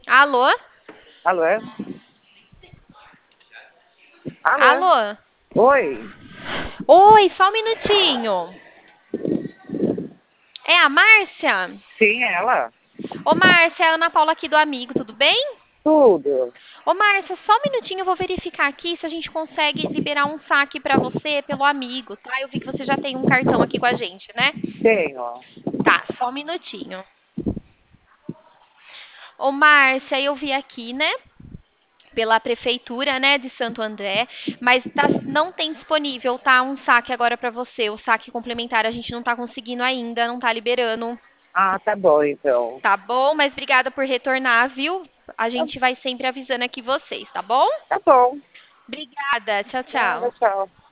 Alô? Alô? Alô? Alô? Oi? Oi, só um minutinho. É a Márcia? Sim, ela? Ô, Márcia, é a Ana Paula aqui do Amigo, tudo bem? Tudo. Ô, Márcia, só um minutinho, eu vou verificar aqui se a gente consegue liberar um saque pra você pelo Amigo, tá? Eu vi que você já tem um cartão aqui com a gente, né? Tenho. Tá, só um minutinho. Ô, Márcia, eu vi aqui, né? Pela prefeitura, né, de Santo André, mas não tem disponível, tá? Um saque agora pra você. O saque complementar a gente não tá conseguindo ainda, não tá liberando. Ah, tá bom, então. Tá bom, mas obrigada por retornar, viu? A Tá, gente vai sempre avisando aqui vocês, tá bom? tá bom. Obrigada. Tchau, Nada, tchau. tchau.